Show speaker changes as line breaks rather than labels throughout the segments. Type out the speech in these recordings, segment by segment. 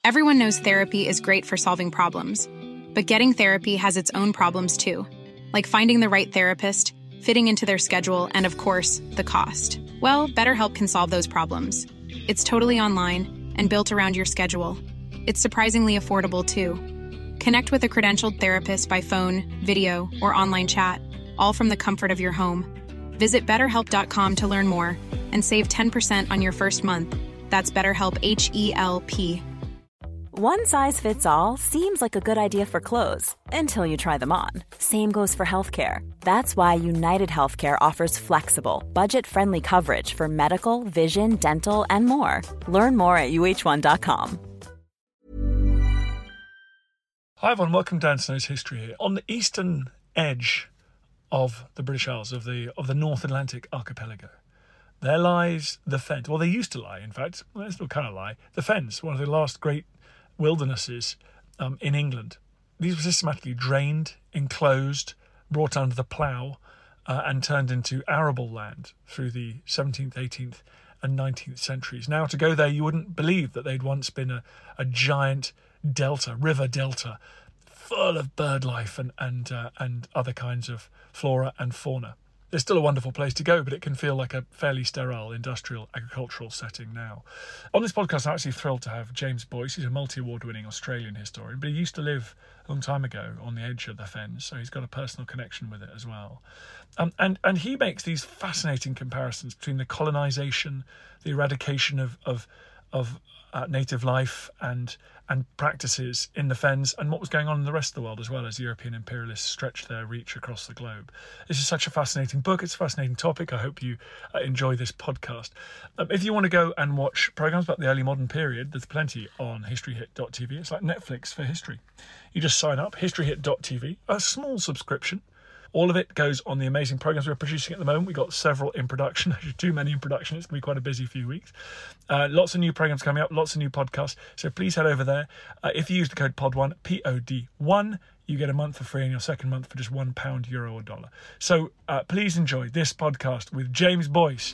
Everyone knows therapy is great for solving problems, but getting therapy has its own problems too, like finding the right therapist, fitting into their schedule, and of course, the cost. Well, BetterHelp can solve those problems. It's totally online and built around your schedule. It's surprisingly affordable too. Connect with a credentialed therapist by phone, video, or online chat, all from the comfort of your home. Visit BetterHelp.com to learn more and save 10% on your first month. That's BetterHelp, H-E-L-P.
One size fits all seems like a good idea for clothes until you try them on. Same goes for healthcare. That's why United Healthcare offers flexible, budget-friendly coverage for medical, vision, dental, and more. Learn more at UH1.com.
Hi everyone, welcome to Dan Snow's History here. On the eastern edge of the British Isles, of the North Atlantic archipelago, there lies the Fens. Well, they used to lie, in fact. Well, they still kind of lie. The Fens, one of the last great wildernesses in England. These were systematically drained, enclosed, brought under the plough, and turned into arable land through the 17th, 18th and 19th centuries. Now, to go there, you wouldn't believe that they'd once been a giant delta, river delta, full of bird life and other kinds of flora and fauna. It's still a wonderful place to go, but it can feel like a fairly sterile industrial agricultural setting now. On this podcast, I'm actually thrilled to have James Boyce. He's a multi-award winning Australian historian, but he used to live a long time ago on the edge of the Fens, so he's got a personal connection with it as well. And he makes these fascinating comparisons between the colonisation, the eradication of native life and practices in the Fens, and what was going on in the rest of the world as well as European imperialists stretched their reach across the globe. This is such a fascinating book. It's a fascinating topic. I hope you enjoy this podcast. If you want to go and watch programmes about the early modern period, there's plenty on historyhit.tv. It's like Netflix for history. You just sign up, historyhit.tv, a small subscription. All of it goes on the amazing programmes we're producing at the moment. We've got several in production, actually too many in production. It's going to be quite a busy few weeks. Lots of new programmes coming up, lots of new podcasts. So please head over there. If you use the code POD1, P-O-D-1, you get a month for free and your second month for just £1, euro or dollar. So please enjoy this podcast with James Boyce.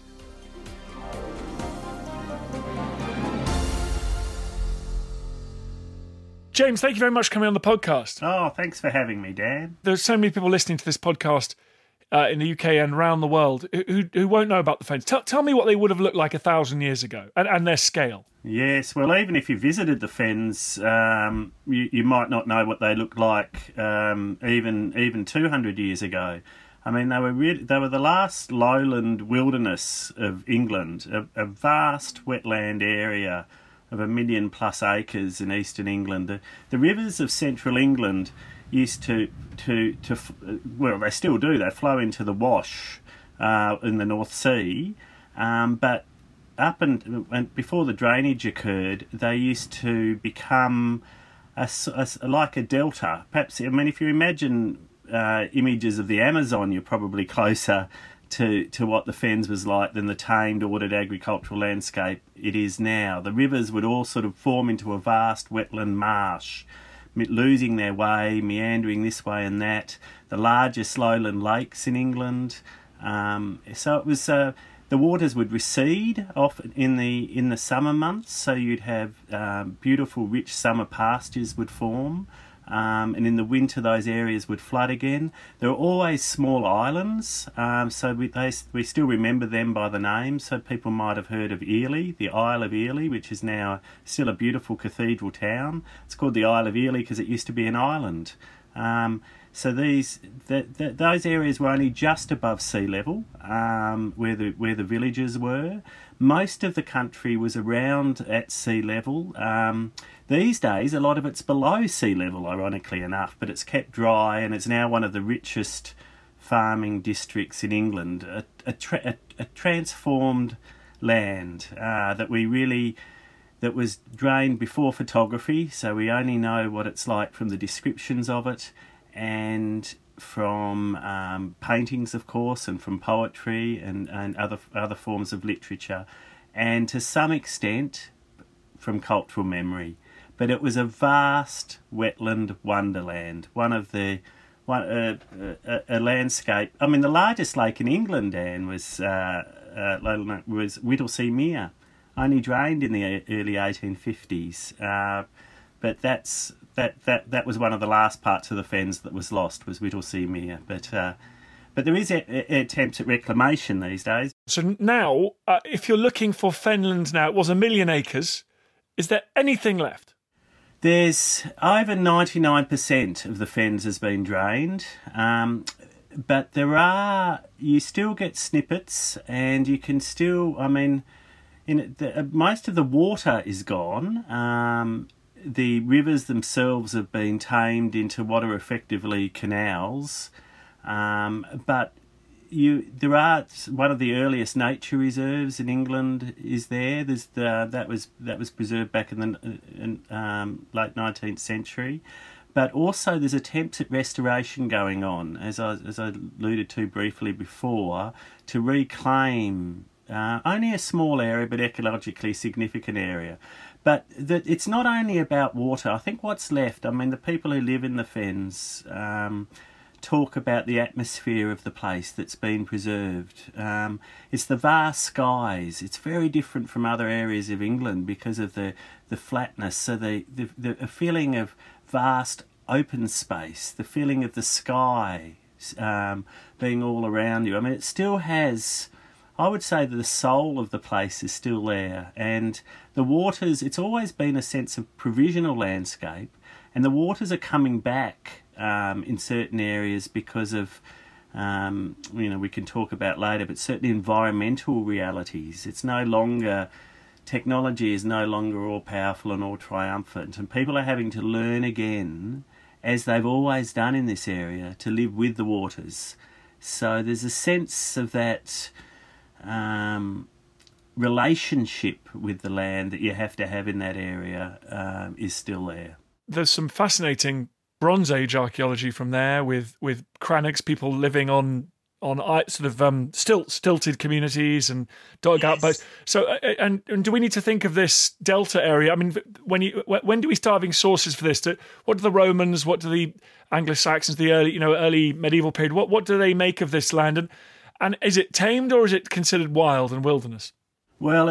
James, thank you very much for coming on the podcast.
Oh, thanks for having me, Dan.
There's so many people listening to this podcast in the UK and around the world who won't know about the Fens. Tell me what they would have looked like 1,000 years ago and their scale.
Yes, well, even if you visited the Fens, you might not know what they looked like even 200 years ago. I mean, they were the last lowland wilderness of England, a vast wetland area of 1 million plus acres in eastern England. The rivers of central England used to well, they still do. They flow into the Wash in the North Sea, but up and before the drainage occurred, they used to become like a delta. Perhaps, I mean, if you imagine images of the Amazon, you're probably closer to what the Fens was like than the tamed, ordered agricultural landscape it is now. The rivers would all sort of form into a vast wetland marsh, losing their way, meandering this way and that. The largest lowland lakes in England. So it was the waters would recede off in the summer months, so you'd have beautiful, rich summer pastures would form. And in the winter, those areas would flood again. There were always small islands, so we still remember them by the name. So people might have heard of Ely, the Isle of Ely, which is now still a beautiful cathedral town. It's called the Isle of Ely because it used to be an island. So those areas were only just above sea level, where the villages were. Most of the country was around at sea level. These days, a lot of it's below sea level, ironically enough, but it's kept dry and it's now one of the richest farming districts in England. A transformed land that was drained before photography, so we only know what it's like from the descriptions of it and from paintings, of course, and from poetry and other forms of literature, and to some extent from cultural memory. But it was a vast wetland wonderland, a landscape. I mean, the largest lake in England, Dan, was Whittlesea Mere, only drained in the early 1850s. But that was one of the last parts of the fens that was lost, was Whittlesea Mere. But there is attempts at reclamation these days.
So now, if you're looking for fenland now, it was 1 million acres. Is there anything left?
There's over 99% of the fens has been drained. But you still get snippets, and you can still, most of the water is gone. The rivers themselves have been tamed into what are effectively canals. But there are one of the earliest nature reserves in England is there. There's that was preserved back in the late 19th century. But also there's attempts at restoration going on, as I alluded to briefly before, to reclaim only a small area but ecologically significant area. But it's not only about water. I think what's left, the people who live in the fens talk about the atmosphere of the place that's been preserved. It's the vast skies. It's very different from other areas of England because of the flatness. So the feeling of vast open space, the feeling of the sky being all around you. It still has, I would say that the soul of the place is still there. And the waters, it's always been a sense of provisional landscape, and the waters are coming back in certain areas because of, we can talk about later, but certain environmental realities. It's no longer, technology is no longer all powerful and all triumphant, and people are having to learn again, as they've always done in this area, to live with the waters. So there's a sense of that relationship with the land that you have to have in that area is still there.
There's some fascinating Bronze Age archaeology from there with crannogs, people living on sort of stilted communities and dug out boats. So, and do we need to think of this delta area? When do we start having sources for this? What do the Romans, what do the Anglo-Saxons, the early medieval period, what do they make of this land? And is it tamed or is it considered wild and wilderness?
Well,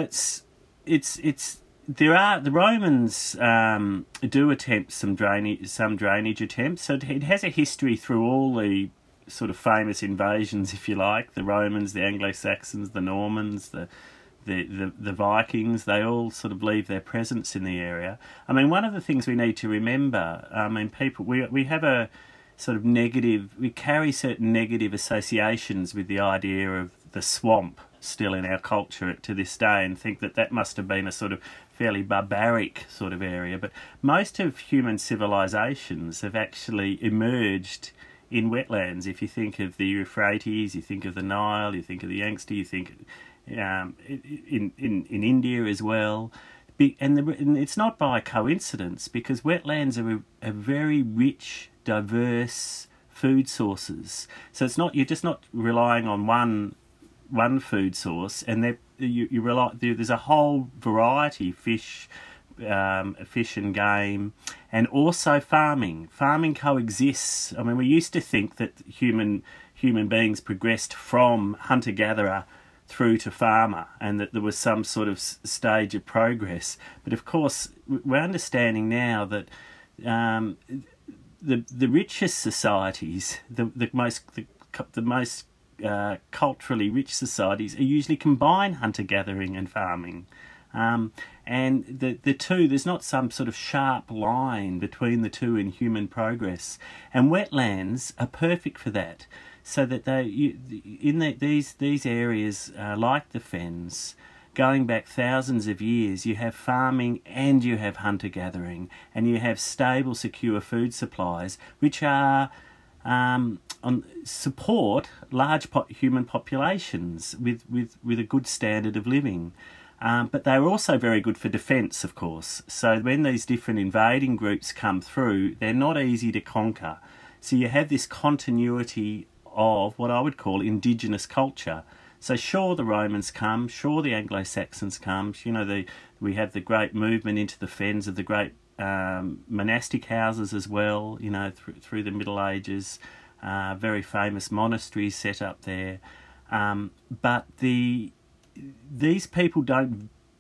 the Romans do attempt some drainage attempts. So it has a history through all the sort of famous invasions, if you like. The Romans, the Anglo-Saxons, the Normans, the Vikings, they all sort of leave their presence in the area. One of the things we need to remember, we have a sort of we carry certain negative associations with the idea of the swamp still in our culture to this day, and think that must have been a sort of fairly barbaric sort of area. But most of human civilizations have actually emerged in wetlands. If you think of the Euphrates, you think of the Nile, you think of the Yangtze, you think in India as well. And it's not by coincidence, because wetlands are a very rich, diverse food sources. So it's not, you're just not relying on one food source, and there's a whole variety: fish and game, and also farming. Farming coexists. We used to think that human beings progressed from hunter-gatherer through to farmer, and that there was some sort of stage of progress. But of course, we're understanding now that the richest societies, the most culturally rich societies, are usually combine hunter-gathering and farming. And the two, there's not some sort of sharp line between the two in human progress. And wetlands are perfect for that, so that these areas, like the fens, going back thousands of years, you have farming and you have hunter-gathering, and you have stable, secure food supplies, which are support large human populations with a good standard of living. But they're also very good for defence, of course. So when these different invading groups come through, they're not easy to conquer. So you have this continuity of what I would call indigenous culture. So sure, the Romans come, sure, the Anglo-Saxons come. We have the great movement into the fens of the great monastic houses as well, through the Middle Ages. Very famous monasteries set up there. But these people don't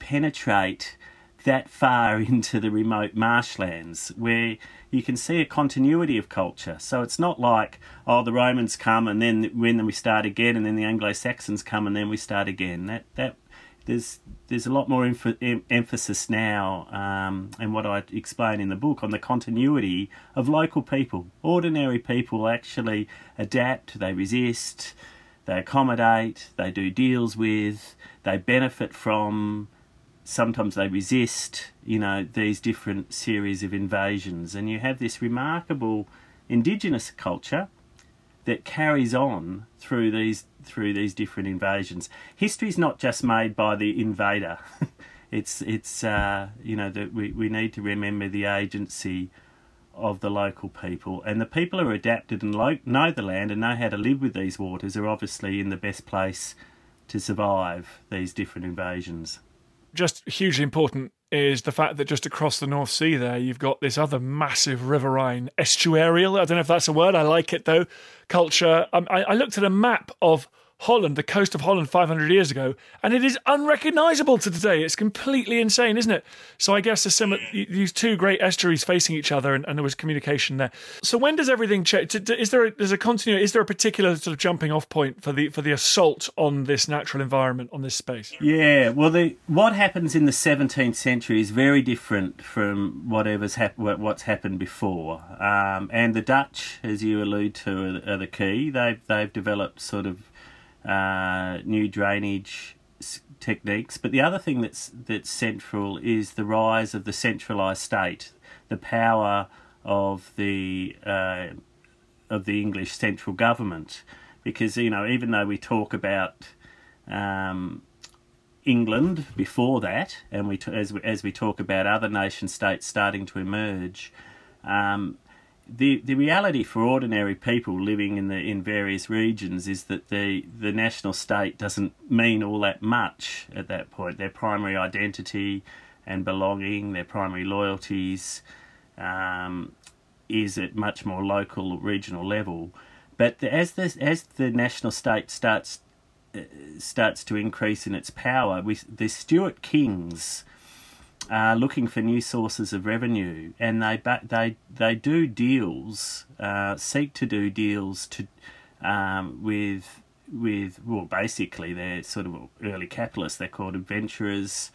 penetrate that far into the remote marshlands, where you can see a continuity of culture. So it's not like, oh, the Romans come and then we start again, and then the Anglo-Saxons come and then we start again. There's a lot more emphasis now, and what I explain in the book, on the continuity of local people. Ordinary people actually adapt, they resist, they accommodate, they do deals with, they benefit from, sometimes they resist, these different series of invasions. And you have this remarkable indigenous culture that carries on through these different invasions. History's not just made by the invader. it's that we need to remember the agency of the local people, and the people who are adapted and know the land and know how to live with these waters are obviously in the best place to survive these different invasions.
Just hugely important is the fact that just across the North Sea there, you've got this other massive riverine estuarial, I don't know if that's a word, I like it though, culture. I looked at a map of Holland, the coast of Holland 500 years ago, and it is unrecognisable to today. It's completely insane, isn't it? So I guess these two great estuaries facing each other, and there was communication there. So when does everything change? Is there a continuity? Is there a particular sort of jumping off point for the assault on this natural environment, on this space?
Yeah, well, what happens in the 17th century is very different from what's happened before. And the Dutch, as you allude to, are the key. They've developed sort of new drainage techniques, but the other thing that's central is the rise of the centralised state, the power of the English central government. Because even though we talk about England before that, and as we talk about other nation states starting to emerge, the reality for ordinary people living in various regions is that the national state doesn't mean all that much at that point. Their primary identity and belonging, their primary loyalties, is at much more local, regional level. But as the national state starts to increase in its power, the Stuart kings are looking for new sources of revenue, and they do deals, seek to do deals with basically they're sort of early capitalists. They're called adventurers,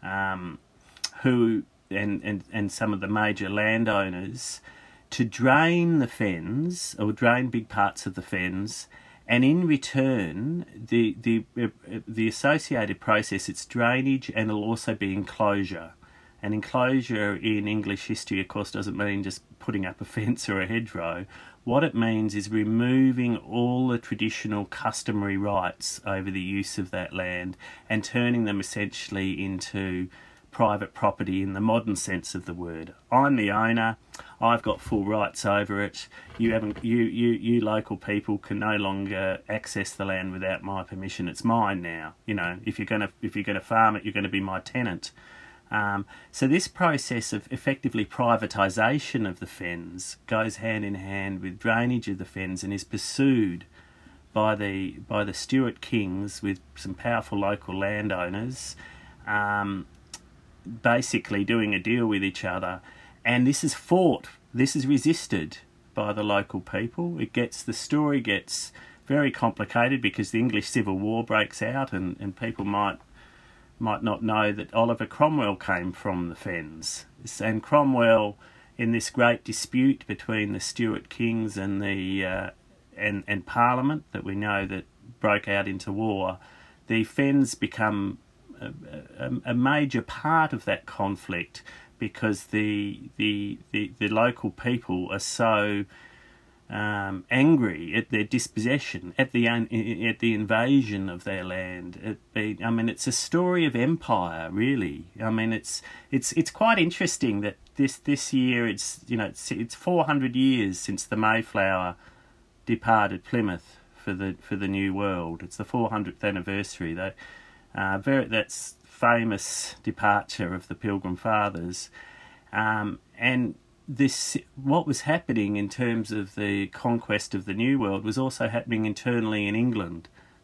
who and some of the major landowners, to drain the fens or drain big parts of the fens. And in return, the associated process, it's drainage, and it'll also be enclosure. And enclosure in English history, of course, doesn't mean just putting up a fence or a hedgerow. What it means is removing all the traditional customary rights over the use of that land and turning them essentially into private property in the modern sense of the word. I'm the owner. I've got full rights over it. You local people can no longer access the land without my permission. It's mine now. If you're gonna farm it, you're going to be my tenant. So this process of effectively privatisation of the fens goes hand in hand with drainage of the fens, and is pursued by the Stuart kings with some powerful local landowners, basically doing a deal with each other. And this is fought, this is resisted by the local people. The story gets very complicated because the English Civil War breaks out, and people might not know that Oliver Cromwell came from the fens. And Cromwell, in this great dispute between the Stuart kings and and Parliament that we know that broke out into war, the fens become a major part of that conflict, because the local people are so angry at their dispossession, at the invasion of their land. It's a story of empire, really. It's quite interesting that this year it's 400 years since the Mayflower departed Plymouth for the New World. It's the 400th anniversary. That's famous departure of the Pilgrim Fathers, and what was happening in terms of the conquest of the New World was also happening internally in England.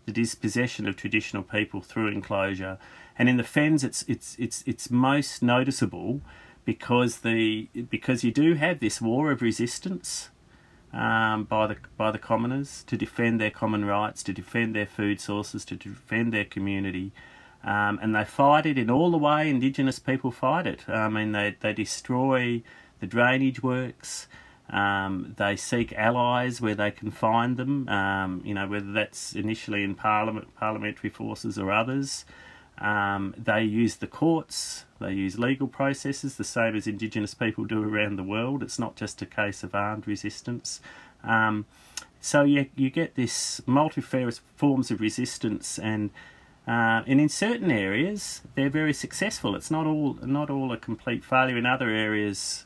the dispossession of traditional people through enclosure. And in the fens, it's most noticeable because you do have this war of resistance by the commoners to defend their common rights, to defend their food sources, to defend their community. And they fight it in all the way Indigenous people fight it. I mean, they destroy the drainage works. They seek allies where they can find them, whether that's initially in parliamentary forces or others. They use the courts, they use legal processes, the same as Indigenous people do around the world. It's not just a case of armed resistance. So you get this multifarious forms of resistance, and in certain areas they're very successful. It's not all a complete failure. In other areas,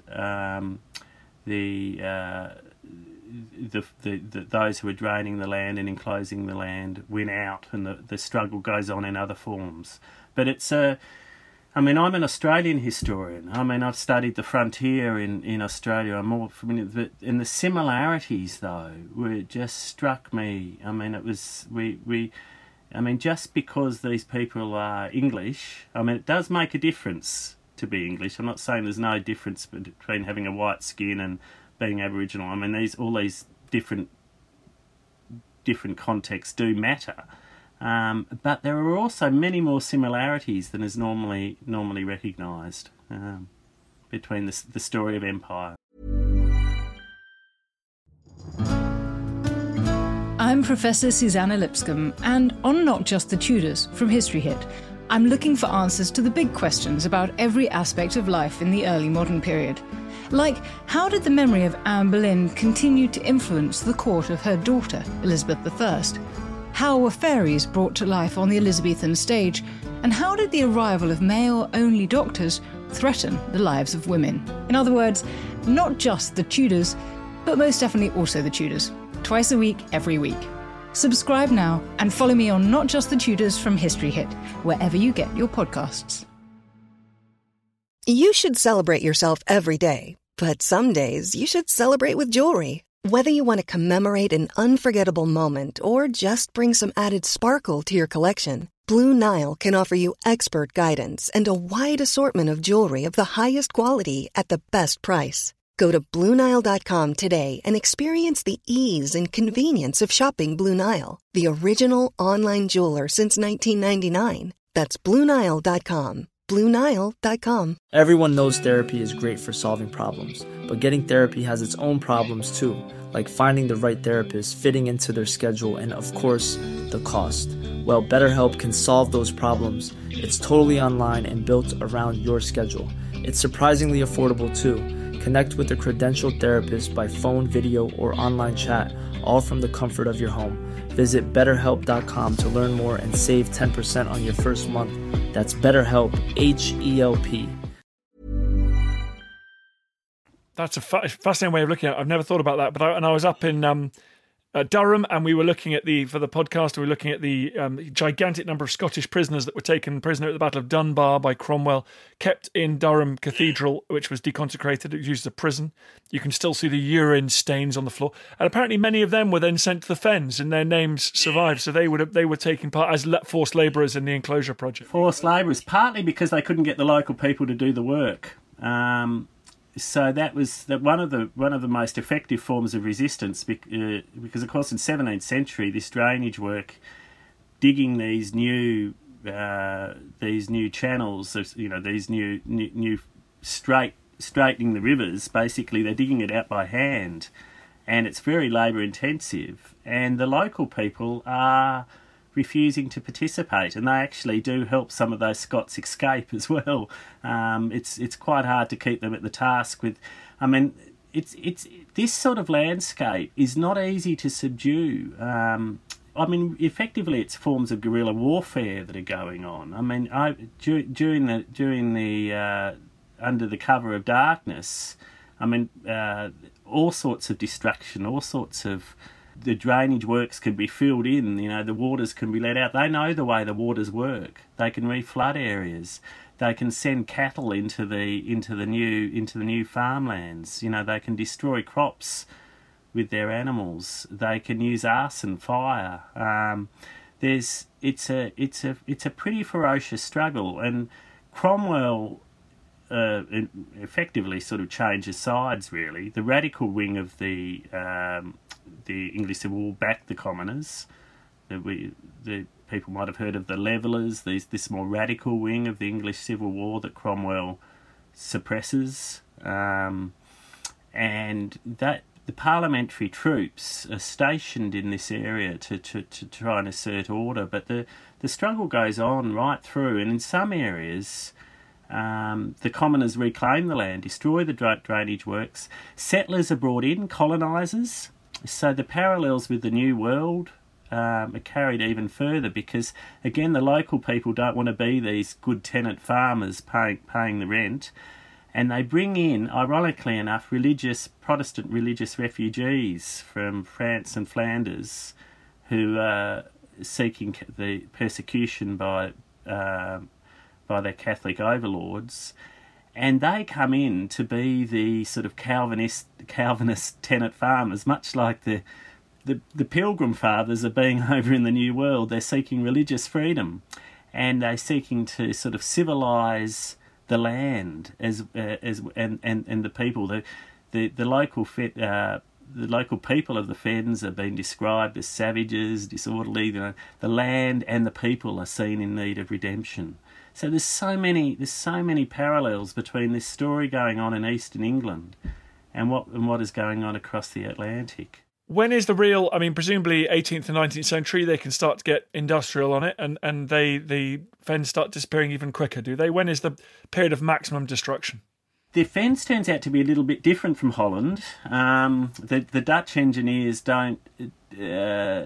those who are draining the land and enclosing the land win out, and the struggle goes on in other forms. But I'm an Australian historian. I mean, I've studied the frontier in Australia. I'm more familiar, and the similarities though just struck me. I mean, it was just because these people are English, I mean, it does make a difference to be English. I'm not saying there's no difference between having a white skin and being Aboriginal. I mean, all these different contexts do matter, but there are also many more similarities than is normally recognised between the story of empire.
I'm Professor Susanna Lipscomb, and on Not Just the Tudors from History Hit, I'm looking for answers to the big questions about every aspect of life in the early modern period. Like, how did the memory of Anne Boleyn continue to influence the court of her daughter, Elizabeth I? How were fairies brought to life on the Elizabethan stage? And how did the arrival of male-only doctors threaten the lives of women? In other words, not just the Tudors, but most definitely also the Tudors. Twice a week, every week. Subscribe now and follow me on Not Just the Tudors from History Hit, wherever you get your podcasts.
You should celebrate yourself every day, but some days you should celebrate with jewelry. Whether you want to commemorate an unforgettable moment or just bring some added sparkle to your collection, Blue Nile can offer you expert guidance and a wide assortment of jewelry of the highest quality at the best price. Go to BlueNile.com today and experience the ease and convenience of shopping Blue Nile, the original online jeweler since 1999. That's BlueNile.com. BlueNile.com.
Everyone knows therapy is great for solving problems, but getting therapy has its own problems too, like finding the right therapist, fitting into their schedule, and of course, the cost. Well, BetterHelp can solve those problems. It's totally online and built around your schedule. It's surprisingly affordable too. Connect with a credentialed therapist by phone, video, or online chat, all from the comfort of your home. Visit BetterHelp.com to learn more and save 10% on your first month. That's BetterHelp, H-E-L-P.
That's a fascinating way of looking at it. I've never thought about that. But I was up in Durham, and we were looking at for the podcast, we were looking at the gigantic number of Scottish prisoners that were taken prisoner at the Battle of Dunbar by Cromwell, kept in Durham Cathedral, which was deconsecrated. It was used as a prison. You can still see the urine stains on the floor. And apparently many of them were then sent to the Fens, and their names survived. So they were taking part as forced labourers in the enclosure project.
Forced labourers, partly because they couldn't get the local people to do the work. So that was one of the most effective forms of resistance, because of course in 17th century this drainage work, digging these new channels, these new straightening the rivers. Basically, they're digging it out by hand, and it's very labour intensive. And the local people are refusing to participate, and they actually do help some of those Scots escape as well. It's quite hard to keep them at the task with. I mean, it's this sort of landscape is not easy to subdue. Effectively, it's forms of guerrilla warfare that are going on. I mean, during the under the cover of darkness, all sorts of destruction, all sorts of. The drainage works can be filled in, the waters can be let out. They know the way the waters work. They can reflood areas. They can send cattle into the new farmlands. They can destroy crops with their animals. They can use arson, fire. it's a pretty ferocious struggle, and Cromwell effectively sort of changes sides. Really, the radical wing of the English Civil War backed the commoners. The people might have heard of the Levellers. This more radical wing of the English Civil War that Cromwell suppresses, and that the parliamentary troops are stationed in this area to try and assert order. But the struggle goes on right through, and in some areas the commoners reclaim the land, destroy the drainage works. Settlers are brought in, colonisers. So the parallels with the New World are carried even further, because again the local people don't want to be these good tenant farmers paying the rent, and they bring in, ironically enough, Protestant religious refugees from France and Flanders who are seeking the persecution by their Catholic overlords, and they come in to be the sort of Calvinist tenant farmers, much like the Pilgrim Fathers are being over in the New World. They're seeking religious freedom, and they're seeking to sort of civilise the land and the people. The local people of the Fens are being described as savages, disorderly. The land and the people are seen in need of redemption. So there's so many parallels between this story going on in Eastern England and what is going on across the Atlantic.
When is the real, presumably 18th and 19th century, they can start to get industrial on it, and the Fens start disappearing even quicker, do they? When is the period of maximum destruction?
The Fens turns out to be a little bit different from Holland. The Dutch engineers don't know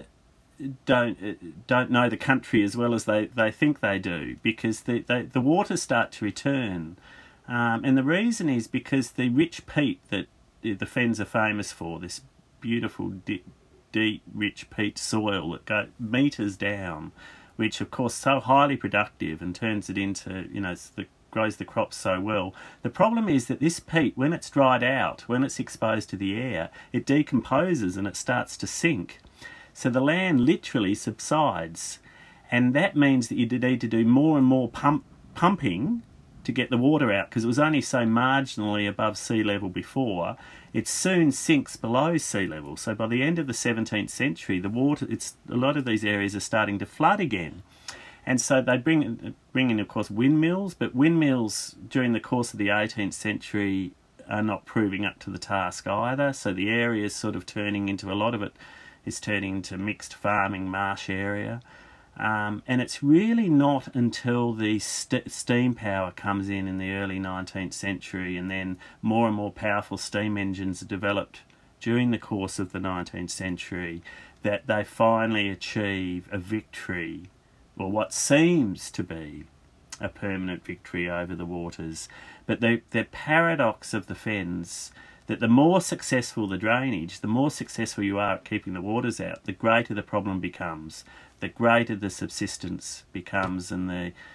the country as well as they think they do, because the waters start to return. And the reason is because the rich peat that the Fens are famous for, this beautiful, deep, rich peat soil that goes metres down, which of course is so highly productive and turns it into, grows the crops so well. The problem is that this peat, when it's dried out, when it's exposed to the air, it decomposes and it starts to sink. So the land literally subsides, and that means that you need to do more and more pumping to get the water out, because it was only so marginally above sea level before. It soon sinks below sea level. So by the end of the 17th century, the water, a lot of these areas are starting to flood again. And so they bring in, of course, windmills, but windmills during the course of the 18th century are not proving up to the task either. So the area is sort of turning into, a lot of it is turning into mixed farming marsh area. And it's really not until the steam power comes in the early 19th century, and then more and more powerful steam engines are developed during the course of the 19th century, that they finally achieve a victory, or what seems to be a permanent victory over the waters. But the paradox of the Fens, that the more successful the drainage, the more successful you are at keeping the waters out, the greater the problem becomes, the greater the subsistence becomes, and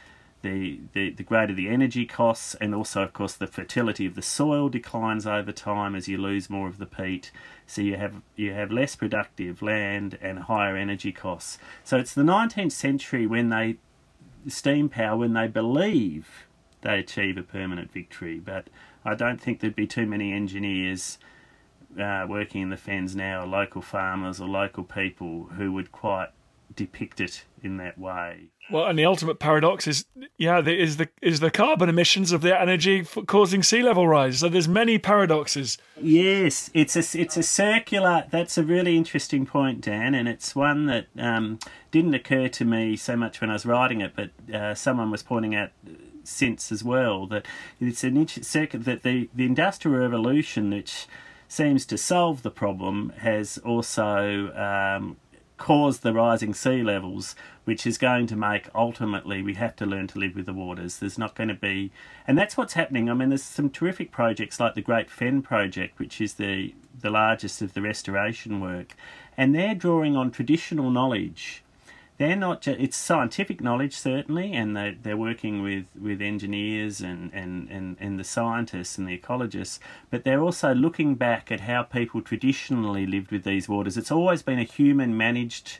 the greater the energy costs, and also, of course, the fertility of the soil declines over time as you lose more of the peat. So you have less productive land and higher energy costs. So it's the 19th century when steam power, when they believe they achieve a permanent victory. But I don't think there'd be too many engineers working in the Fens now, or local farmers or local people, who would quite depict it in that way.
Well, and the ultimate paradox is the carbon emissions of the energy causing sea level rise. So there's many paradoxes.
Yes, it's a circular. That's a really interesting point, Dan, and it's one that didn't occur to me so much when I was writing it, but someone was pointing out since as well, that it's an circuit, that the Industrial Revolution, which seems to solve the problem, has also caused the rising sea levels, which is going to make, ultimately, we have to learn to live with the waters. There's not going to be, and that's what's happening. There's some terrific projects like the Great Fen Project, which is the largest of the restoration work, and they're drawing on traditional knowledge. They're not just, it's scientific knowledge, certainly, and they're working with engineers and the scientists and the ecologists, but they're also looking back at how people traditionally lived with these waters. It's always been a human-managed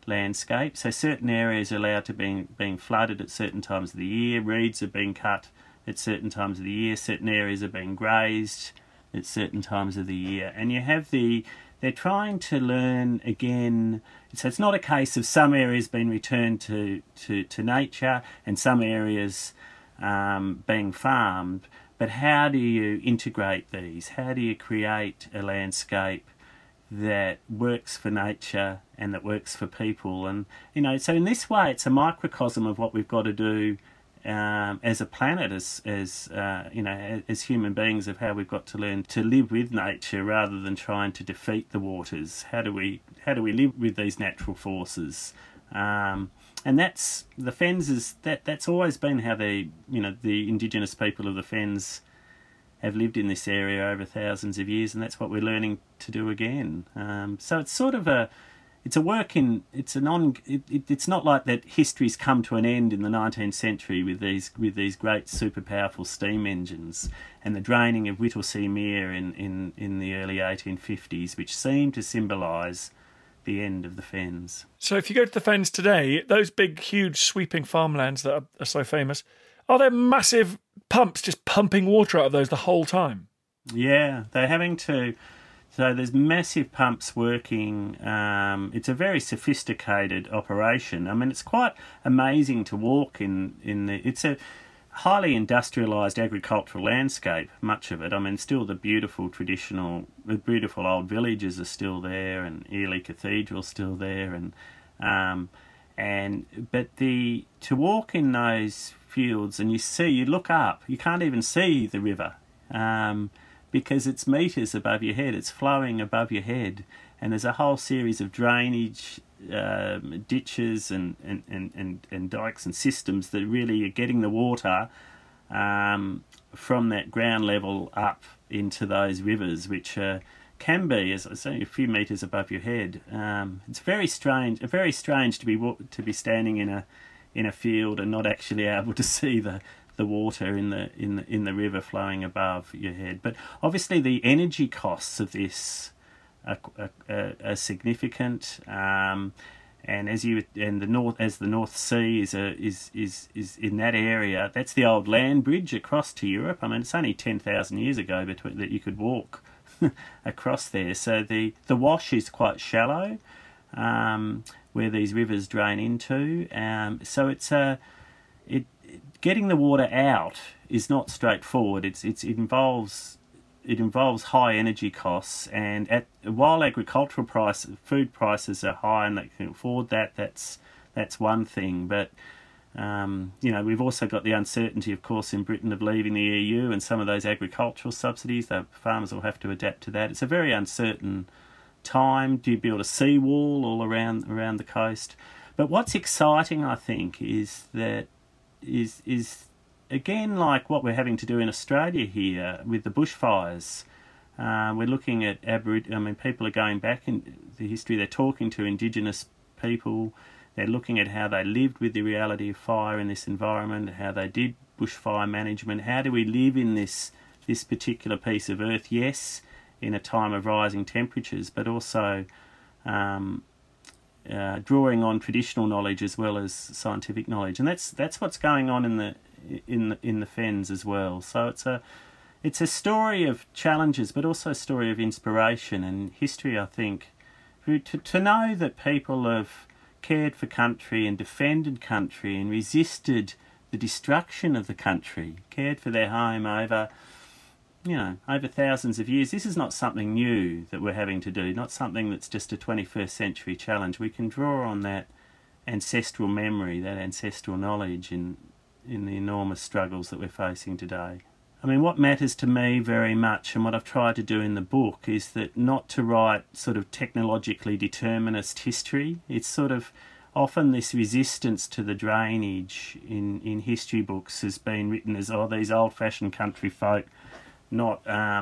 landscape. So certain areas are allowed to being flooded at certain times of the year. Reeds are being cut at certain times of the year. Certain areas are being grazed at certain times of the year. And you have they're trying to learn again. So it's not a case of some areas being returned to nature and some areas being farmed, but how do you integrate these? How do you create a landscape that works for nature and that works for people? And, so in this way, it's a microcosm of what we've got to do as a planet, as human beings, of how we've got to learn to live with nature rather than trying to defeat the waters. How do we live with these natural forces? And that's the Fens. That's always been how the indigenous people of the Fens have lived in this area over thousands of years, and that's what we're learning to do again. So it's sort of it's not like that history's come to an end in the 19th century with these great super powerful steam engines and the draining of Whittlesea Mere in the early 1850s, which seemed to symbolise the end of the Fens.
So if you go to the Fens today, those big, huge, sweeping farmlands that are so famous, are there massive pumps just pumping water out of those the whole time?
Yeah, they're having to. So there's massive pumps working. It's a very sophisticated operation. I mean, it's quite amazing to walk in the. It's a highly industrialised agricultural landscape, much of it. I mean, still the beautiful old villages are still there, and Ely Cathedral's still there, but to walk in those fields and you look up, you can't even see the river, because it's metres above your head, it's flowing above your head, and there's a whole series of drainage ditches and dikes and systems that really are getting the water from that ground level up into those rivers, which can be, as I say, a few metres above your head. It's very strange to be standing in a field and not actually able to see the water in the river flowing above your head. But obviously the energy costs of this are significant, and as the North Sea is in that area, that's the old land bridge across to Europe. I mean, it's only 10,000 years ago that you could walk across there. So the wash is quite shallow, where these rivers drain into. So getting the water out is not straightforward. It involves high energy costs, and while agricultural food prices are high and they can afford that's one thing. But we've also got the uncertainty, of course, in Britain of leaving the EU, and some of those agricultural subsidies, the farmers will have to adapt to that. It's a very uncertain time. Do you build a seawall all around the coast? But what's exciting, I think, is that is again like what we're having to do in Australia here with the bushfires. We're looking at people are going back in the history. They're talking to Indigenous people. They're looking at how they lived with the reality of fire in this environment, how they did bushfire management. How do we live in this particular piece of earth? Yes, in a time of rising temperatures, but also drawing on traditional knowledge as well as scientific knowledge, and that's what's going on in the Fens as well. So it's a story of challenges, but also a story of inspiration and history. I think to know that people have cared for country and defended country and resisted the destruction of the country, cared for their home over thousands of years. This is not something new that we're having to do, not something that's just a 21st century challenge. We can draw on that ancestral memory, that ancestral knowledge in the enormous struggles that we're facing today. I mean, what matters to me very much, and what I've tried to do in the book, is that not to write sort of technologically determinist history. It's sort of often this resistance to the drainage in history books has been written as, these old-fashioned country folk not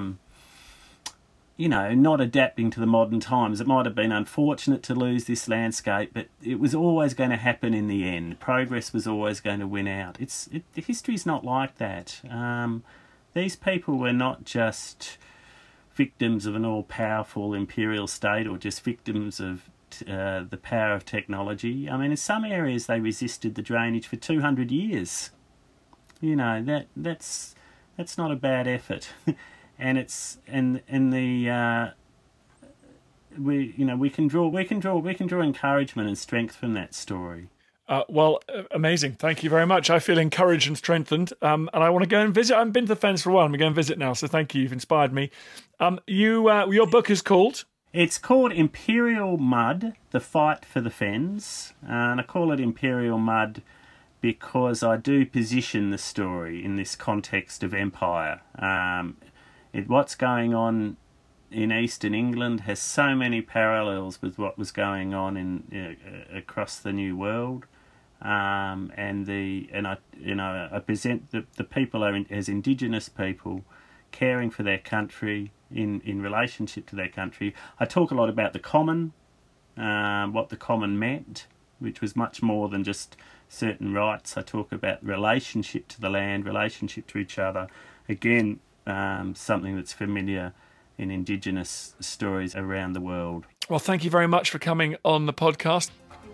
adapting to the modern times. It might have been unfortunate to lose this landscape, but it was always going to happen in the end. Progress was always going to win out. History's not like that. These people were not just victims of an all-powerful imperial state or just victims of the power of technology. I mean, in some areas they resisted the drainage for 200 years. You know, that's not a bad effort, and it's we can draw encouragement and strength from that story.
Amazing. Thank you very much. I feel encouraged and strengthened, and I want to go and visit. I haven't been to the Fens for a while. I'm going to go and visit now, so thank you. You've inspired me. Your book is called?
It's called Imperial Mud, The Fight for the Fens, and I call it Imperial Mud because I do position the story in this context of empire. What's going on in eastern England has so many parallels with what was going on across the New World. I present the people as indigenous people caring for their country in relationship to their country. I talk a lot about the common, what the common meant, which was much more than just certain rights. I talk about relationship to the land, relationship to each other. Again, something that's familiar in indigenous stories around the world.
Well, thank you very much for coming on the podcast.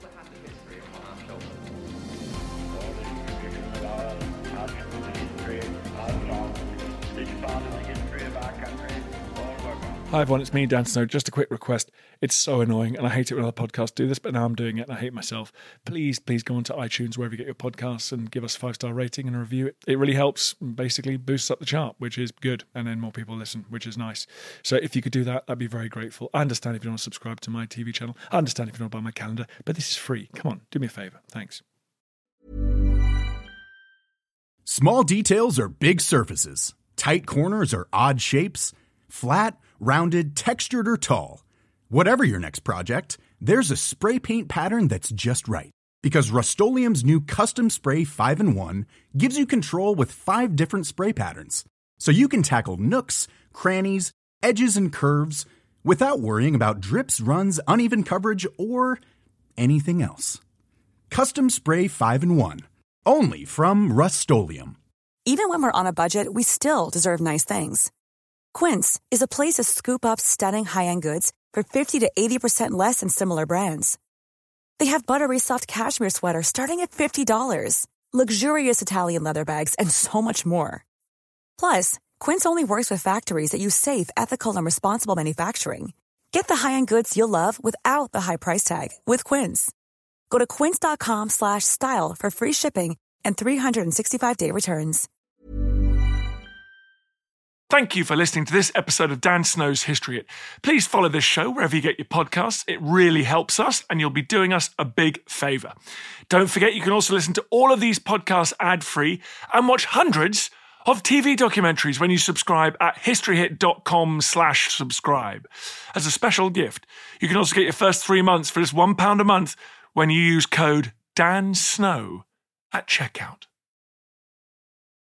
Hi everyone, it's me, Dan Snow. Just a quick request. It's so annoying and I hate it when other podcasts do this, but now I'm doing it and I hate myself. Please go onto iTunes, wherever you get your podcasts, and give us a 5-star rating and a review. It really helps, basically boosts up the chart, which is good, and then more people listen, which is nice. So if you could do that, I'd be very grateful. I understand if you don't want to subscribe to my TV channel. I understand if you don't want to buy my calendar, but this is free. Come on, do me a favour. Thanks.
Small details are big surfaces. Tight corners are odd shapes. Flat, rounded, textured, or tall. Whatever your next project, there's a spray paint pattern that's just right. Because Rust-Oleum's new Custom Spray 5-in-1 gives you control with 5 different spray patterns. So you can tackle nooks, crannies, edges, and curves without worrying about drips, runs, uneven coverage, or anything else. Custom Spray 5-in-1. Only from Rust-Oleum.
Even when we're on a budget, we still deserve nice things. Quince is a place to scoop up stunning high-end goods for 50 to 80% less than similar brands. They have buttery soft cashmere sweaters starting at $50, luxurious Italian leather bags, and so much more. Plus, Quince only works with factories that use safe, ethical, and responsible manufacturing. Get the high-end goods you'll love without the high price tag with Quince. Go to quince.com/style for free shipping and 365-day returns.
Thank you for listening to this episode of Dan Snow's History Hit. Please follow this show wherever you get your podcasts. It really helps us and you'll be doing us a big favour. Don't forget you can also listen to all of these podcasts ad-free and watch hundreds of TV documentaries when you subscribe at historyhit.com/subscribe. As a special gift, you can also get your first 3 months for just £1 a month when you use code DANSNOW at checkout.